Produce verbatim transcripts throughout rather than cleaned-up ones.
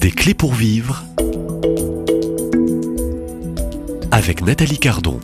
Des clés pour vivre avec Nathalie Cardon.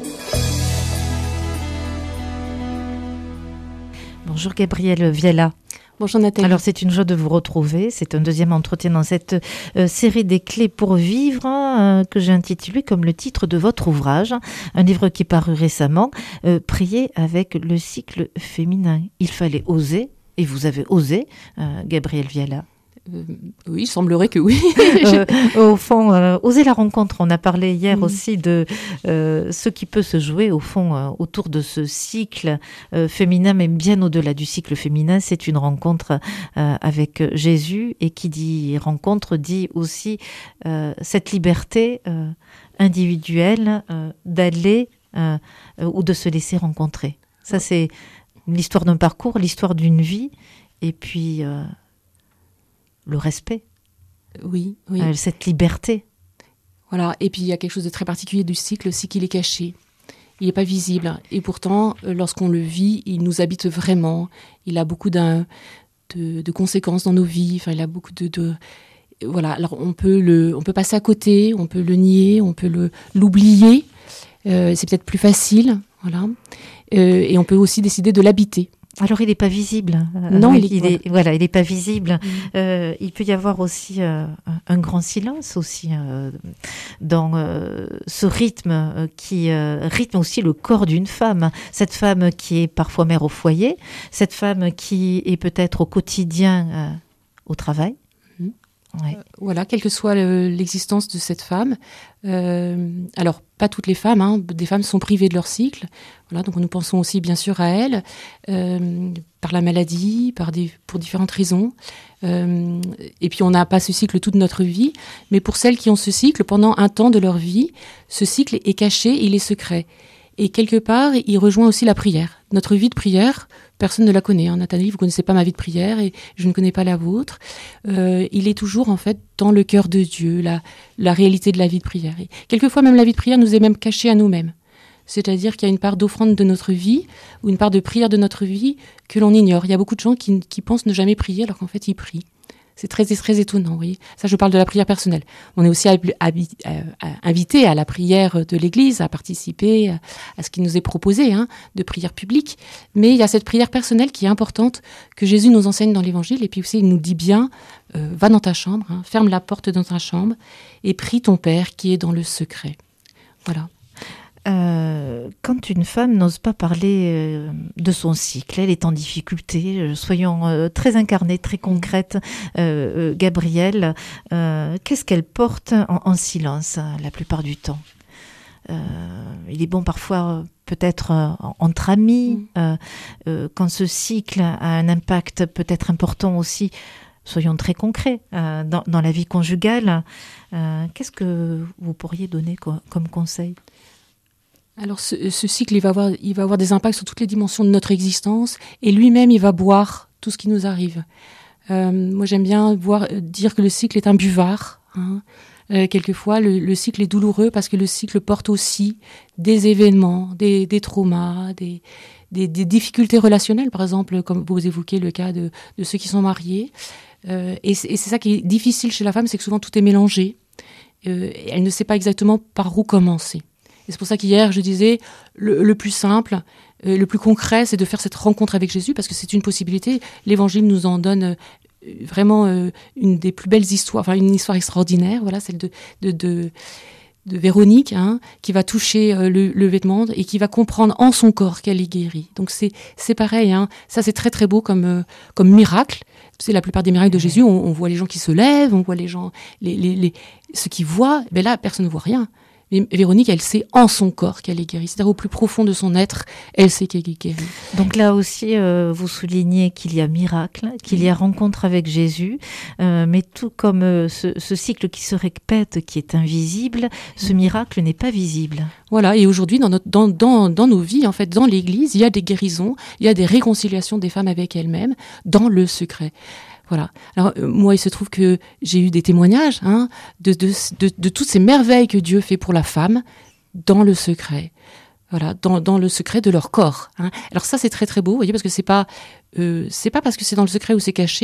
Bonjour Gabrielle Viella. Bonjour Nathalie. Alors c'est une joie de vous retrouver. C'est un deuxième entretien dans cette euh, série des clés pour vivre euh, que j'ai intitulé comme le titre de votre ouvrage. Un livre qui est paru récemment, euh, Prier avec le cycle féminin. Il fallait oser, et vous avez osé, euh, Gabrielle Viella. Euh, oui, il semblerait que oui. euh, au fond, euh, oser la rencontre. On a parlé hier mmh. aussi de euh, ce qui peut se jouer au fond euh, autour de ce cycle euh, féminin, mais bien au-delà du cycle féminin. C'est une rencontre euh, avec Jésus, et qui dit rencontre dit aussi euh, cette liberté euh, individuelle euh, d'aller euh, ou de se laisser rencontrer. Ça, c'est l'histoire d'un parcours, l'histoire d'une vie, et puis euh, le respect, oui, oui. Euh, cette liberté. Voilà, et puis il y a quelque chose de très particulier du cycle aussi, qu'il est caché. Il n'est pas visible. Et pourtant, lorsqu'on le vit, il nous habite vraiment. Il a beaucoup d'un, de, de conséquences dans nos vies. Enfin, il a beaucoup de... de voilà, alors on peut, le, on peut passer à côté, on peut le nier, on peut le, l'oublier. Euh, c'est peut-être plus facile. Voilà. Euh, et on peut aussi décider de l'habiter. Alors, il n'est pas visible. Non, il, il est, est voilà, il n'est pas visible. Mmh. Euh, il peut y avoir aussi euh, un grand silence aussi euh, dans euh, ce rythme euh, qui euh, rythme aussi le corps d'une femme. Cette femme qui est parfois mère au foyer, cette femme qui est peut-être au quotidien euh, au travail. Mmh. Ouais. Euh, voilà, quelle que soit le, l'existence de cette femme. Euh, alors, pas toutes les femmes, hein, des femmes sont privées de leur cycle. Voilà, donc nous pensons aussi bien sûr à elles, euh, par la maladie, par des, pour différentes raisons. Euh, et puis on n'a pas ce cycle toute notre vie, mais pour celles qui ont ce cycle, pendant un temps de leur vie, ce cycle est caché, il est secret. Et quelque part, il rejoint aussi la prière. Notre vie de prière, personne ne la connaît. Hein. Nathalie, vous ne connaissez pas ma vie de prière et je ne connais pas la vôtre. Euh, il est toujours en fait dans le cœur de Dieu, la, la réalité de la vie de prière. Et quelquefois, même la vie de prière nous est même cachée à nous-mêmes. C'est-à-dire qu'il y a une part d'offrande de notre vie ou une part de prière de notre vie que l'on ignore. Il y a beaucoup de gens qui, qui pensent ne jamais prier alors qu'en fait, ils prient. C'est très, très étonnant, vous voyez. Ça, je parle de la prière personnelle. On est aussi habi- habi- euh, invité à la prière de l'Église, à participer à, à ce qui nous est proposé, hein, de prière publique. Mais il y a cette prière personnelle qui est importante, que Jésus nous enseigne dans l'Évangile. Et puis aussi, il nous dit bien, euh, va dans ta chambre, hein, ferme la porte dans ta chambre et prie ton Père qui est dans le secret. Voilà. Euh, quand une femme n'ose pas parler euh, de son cycle, elle est en difficulté, euh, soyons euh, très incarnées, très concrètes, euh, euh, Gabrielle, euh, qu'est-ce qu'elle porte en, en silence euh, la plupart du temps? euh, Il est bon parfois euh, peut-être euh, entre amis, euh, euh, quand ce cycle a un impact peut-être important aussi. Soyons très concrets euh, dans, dans la vie conjugale. Euh, qu'est-ce que vous pourriez donner co- comme conseil? Alors ce, ce cycle, il va, avoir, il va avoir des impacts sur toutes les dimensions de notre existence, et lui-même, il va boire tout ce qui nous arrive. Euh, moi, j'aime bien voir, dire que le cycle est un buvard. Hein. Euh, quelquefois, le, le cycle est douloureux parce que le cycle porte aussi des événements, des, des traumas, des, des, des difficultés relationnelles, par exemple, comme vous évoquez le cas de, de ceux qui sont mariés. Euh, et, c'est, et c'est ça qui est difficile chez la femme, c'est que souvent tout est mélangé. Euh, elle ne sait pas exactement par où commencer. Et c'est pour ça qu'hier, je disais, le, le plus simple, euh, le plus concret, c'est de faire cette rencontre avec Jésus, parce que c'est une possibilité. L'Évangile nous en donne euh, vraiment euh, une des plus belles histoires, enfin une histoire extraordinaire, voilà, celle de, de, de, de Véronique, hein, qui va toucher euh, le, le vêtement et qui va comprendre en son corps qu'elle est guérie. Donc c'est, c'est pareil, hein, ça c'est très très beau comme, euh, comme miracle. C'est la plupart des miracles de Jésus, on, on voit les gens qui se lèvent, on voit les gens, les, les, les, ceux qui voient, ben là personne ne voit rien. Mais Véronique, elle sait en son corps qu'elle est guérie. C'est-à-dire au plus profond de son être, elle sait qu'elle est guérie. Donc là aussi, euh, vous soulignez qu'il y a miracle, qu'il y a rencontre avec Jésus, euh, mais tout comme euh, ce, ce cycle qui se répète, qui est invisible, ce miracle n'est pas visible. Voilà, et aujourd'hui, dans, notre, dans, dans, dans nos vies, en fait, dans l'Église, il y a des guérisons, il y a des réconciliations des femmes avec elles-mêmes, dans le secret. Voilà. Alors euh, moi, il se trouve que j'ai eu des témoignages hein, de, de, de, de toutes ces merveilles que Dieu fait pour la femme dans le secret. Voilà, dans, dans le secret de leur corps. Hein. Alors ça, c'est très très beau, vous voyez, parce que c'est pas, euh, c'est pas parce que c'est dans le secret ou c'est caché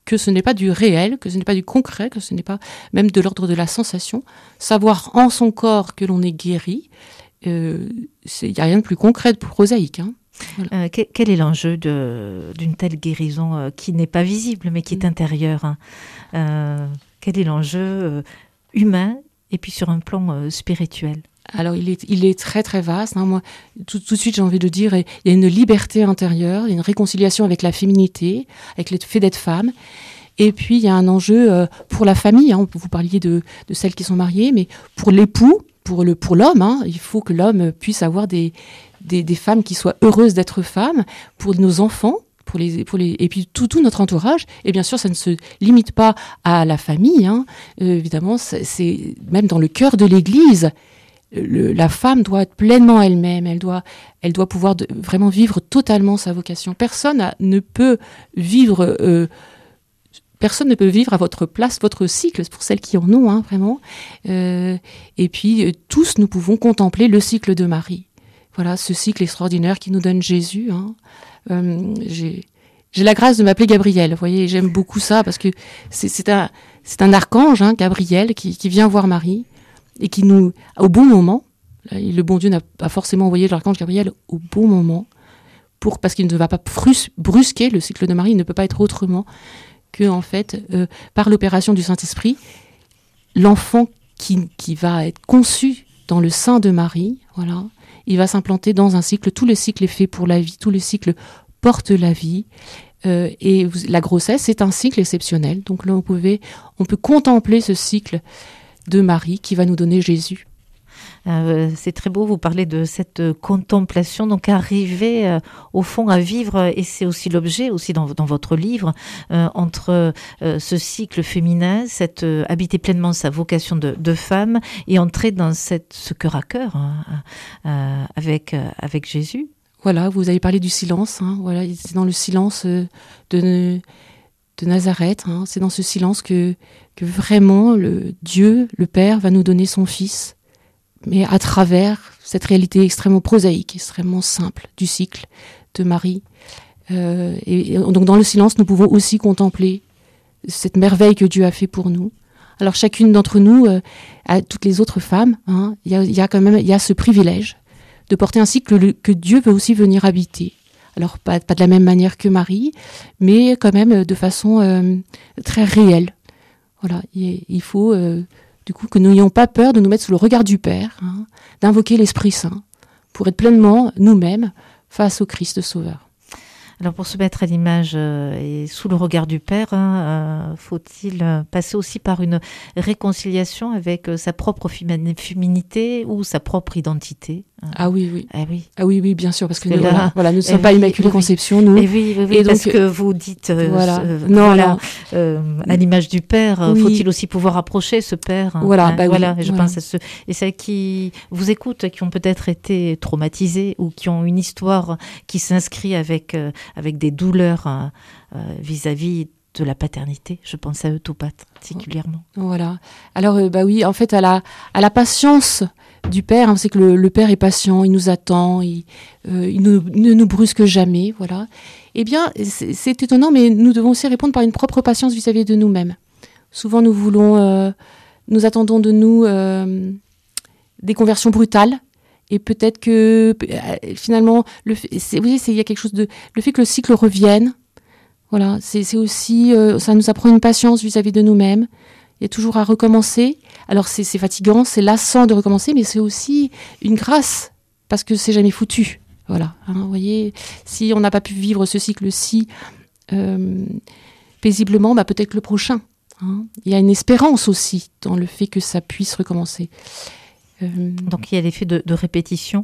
que ce n'est pas du réel, que ce n'est pas du concret, que ce n'est pas même de l'ordre de la sensation. Savoir en son corps que l'on est guéri, il euh, n'y a rien de plus concret, de plus prosaïque. Hein. Voilà. Euh, quel, quel est l'enjeu de, d'une telle guérison euh, qui n'est pas visible, mais qui est intérieure, hein. euh, Quel est l'enjeu euh, humain et puis sur un plan euh, spirituel? Alors, il est, il est très, très vaste. Hein. Moi, tout, tout de suite, j'ai envie de dire, il y a une liberté intérieure, il y a une réconciliation avec la féminité, avec le fait d'être femme. Et puis, il y a un enjeu euh, pour la famille. Hein. Vous parliez de, de celles qui sont mariées, mais pour l'époux, pour, le, pour l'homme, hein, il faut que l'homme puisse avoir des, des, des femmes qui soient heureuses d'être femmes, pour nos enfants. Pour les, pour les, et puis tout, tout notre entourage. Et bien sûr, ça ne se limite pas à la famille. Hein. Euh, évidemment, c'est, c'est même dans le cœur de l'Église. Le, la femme doit être pleinement elle-même, elle doit, elle doit pouvoir de, vraiment vivre totalement sa vocation. Personne a, ne peut vivre, euh, personne ne peut vivre à votre place, votre cycle, pour celles qui en ont, hein, vraiment. Euh, et puis, euh, tous, nous pouvons contempler le cycle de Marie. Voilà, ce cycle extraordinaire qui nous donne Jésus. Hein. Euh, j'ai, j'ai la grâce de m'appeler Gabriel. Vous voyez, j'aime beaucoup ça parce que c'est, c'est un, c'est un archange, hein, Gabriel, qui, qui vient voir Marie. Et qui nous, au bon moment, le bon Dieu n'a pas forcément envoyé l'archange Gabriel au bon moment, pour, parce qu'il ne va pas frus, brusquer le cycle de Marie, il ne peut pas être autrement que, en fait, euh, par l'opération du Saint-Esprit, l'enfant qui, qui va être conçu dans le sein de Marie, voilà, il va s'implanter dans un cycle. Tout le cycle est fait pour la vie, tout le cycle porte la vie. Euh, et vous, la grossesse, c'est un cycle exceptionnel. Donc là, on, pouvait, on peut contempler ce cycle de Marie qui va nous donner Jésus. Euh, c'est très beau, vous parlez de cette contemplation, donc arriver euh, au fond à vivre, et c'est aussi l'objet, aussi dans, dans votre livre, euh, entre euh, ce cycle féminin, cette, euh, habiter pleinement sa vocation de, de femme, et entrer dans cette, ce cœur à cœur, hein, euh, avec, euh, avec Jésus. Voilà, vous avez parlé du silence, hein, voilà, c'est dans le silence euh, de... de Nazareth, hein. C'est dans ce silence que, que vraiment le Dieu, le Père, va nous donner son Fils, mais à travers cette réalité extrêmement prosaïque, extrêmement simple du cycle de Marie. Euh, et, et donc dans le silence, nous pouvons aussi contempler cette merveille que Dieu a fait pour nous. Alors chacune d'entre nous, euh, à toutes les autres femmes, hein, il y a, il y a quand même il y a ce privilège de porter un cycle que Dieu veut aussi venir habiter. Alors, pas, pas de la même manière que Marie, mais quand même de façon euh, très réelle. Voilà, il, il faut euh, du coup que nous n'ayons pas peur de nous mettre sous le regard du Père, hein, d'invoquer l'Esprit Saint, pour être pleinement nous-mêmes face au Christ Sauveur. Alors pour se mettre à l'image euh, et sous le regard du Père, hein, euh, faut-il passer aussi par une réconciliation avec euh, sa propre féminité ou sa propre identité, hein. Ah oui, oui. Ah oui, ah oui, oui, bien sûr, parce que, parce que nous, là, voilà, voilà, nous ne sommes oui, pas Immaculée oui, Conception, nous. Et oui, oui, oui, et parce donc, que vous dites, euh, voilà, euh, non, voilà non. Euh, à l'image du Père, Oui. faut-il aussi pouvoir approcher ce Père, hein, Voilà, hein, bah oui, voilà. Et je voilà. pense à ceux et celles qui vous écoutent, qui ont peut-être été traumatisés ou qui ont une histoire qui s'inscrit avec euh, avec des douleurs hein, euh, vis-à-vis de la paternité. Je pense à eux tout particulièrement. Voilà. Alors, euh, bah oui, en fait, à la, à la patience du Père, hein, c'est que le, le Père est patient, il nous attend, il, euh, il ne, ne nous brusque jamais, voilà. Eh bien, c'est, c'est étonnant, mais nous devons aussi répondre par une propre patience vis-à-vis de nous-mêmes. Souvent, nous voulons, euh, nous attendons de nous euh, des conversions brutales, et peut-être que euh, finalement, le fait, c'est, vous voyez, c'est, il y a quelque chose de, le fait que le cycle revienne. Voilà, c'est, c'est aussi, euh, ça nous apprend une patience vis-à-vis de nous-mêmes. Il y a toujours à recommencer. Alors c'est, c'est fatigant, c'est lassant de recommencer, mais c'est aussi une grâce, parce que c'est jamais foutu. Voilà, hein, vous voyez, si on n'a pas pu vivre ce cycle-ci euh, paisiblement, bah peut-être le prochain. Hein. Il y a une espérance aussi dans le fait que ça puisse recommencer. Euh, Donc il y a l'effet de, de répétition.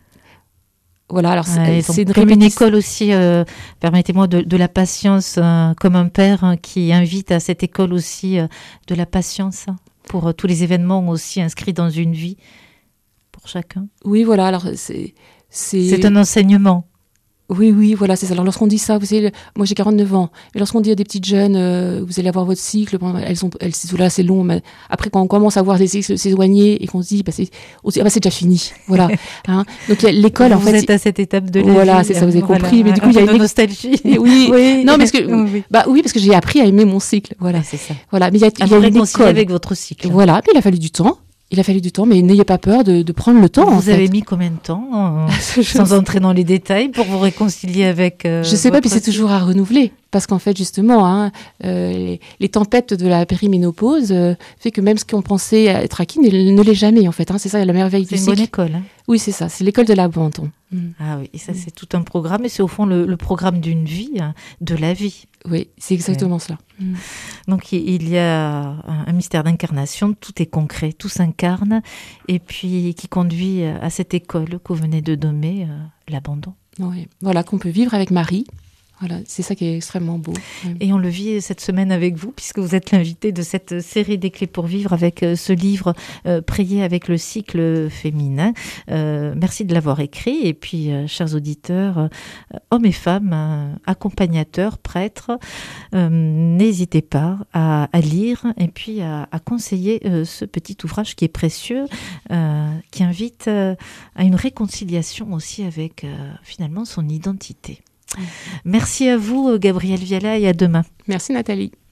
Voilà, alors c'est, Ouais, c'est donc, une comme une répétition. école aussi, euh, permettez-moi, de, de la patience, euh, comme un père hein, qui invite à cette école aussi euh, de la patience hein, pour euh, tous les événements aussi inscrits dans une vie pour chacun. Oui, voilà, alors c'est... C'est, c'est un enseignement. Oui, oui, voilà, c'est ça. Alors, lorsqu'on dit ça, vous savez, moi j'ai quarante-neuf ans, mais lorsqu'on dit à des petites jeunes, euh, vous allez avoir votre cycle, bon, elles sont, elles, c'est, là, c'est long, mais après, quand on commence à voir des cycles s'éloigner et qu'on se dit, bah, c'est, on se dit, ah, bah, c'est déjà fini, voilà. Hein. Donc, l'école, vous en fait. Vous êtes à cette étape de la voilà, vie. Voilà, c'est ça, vous avez voilà, compris, mais du coup, il y a une nostalgie. Oui, oui. Non, parce que, oui. bah, oui, parce que j'ai appris à aimer mon cycle, voilà. Ouais, c'est ça. Voilà, mais il y a, à il y a vous une réconcilier école. avec votre cycle. Voilà, mais il a fallu du temps. Il a fallu du temps, mais n'ayez pas peur de, de prendre le temps. Vous en avez fait. mis combien de temps, euh, sans entrer dans les détails, pour vous réconcilier avec euh, Je sais pas, puis c'est cycle. toujours à renouveler. Parce qu'en fait, justement, hein, euh, les, les tempêtes de la périménopause euh, fait que même ce qu'on pensait être acquis ne, ne l'est jamais, en fait. Hein. C'est ça la merveille c'est du une cycle. bonne école. Hein. Oui, c'est ça. C'est l'école de l'abandon. Mm. Ah oui, et ça, c'est tout un programme. Et c'est au fond le, le programme d'une vie, hein, de la vie. Oui, c'est exactement ouais. cela. Mm. Donc, il y a un, un mystère d'incarnation. Tout est concret, tout s'incarne. Et puis, qui conduit à cette école que vous venez de nommer, euh, l'abandon. Oui, voilà, qu'on peut vivre avec Marie. Voilà, c'est ça qui est extrêmement beau. Et on le vit cette semaine avec vous, puisque vous êtes l'invité de cette série des clés pour vivre avec ce livre euh, Prier avec le cycle féminin. Euh, merci de l'avoir écrit. Et puis, euh, chers auditeurs, euh, hommes et femmes, euh, accompagnateurs, prêtres, euh, n'hésitez pas à, à lire et puis à, à conseiller euh, ce petit ouvrage qui est précieux, euh, qui invite euh, à une réconciliation aussi avec euh, finalement son identité. Merci à vous, Gabrielle Viala, et à demain. Merci Nathalie.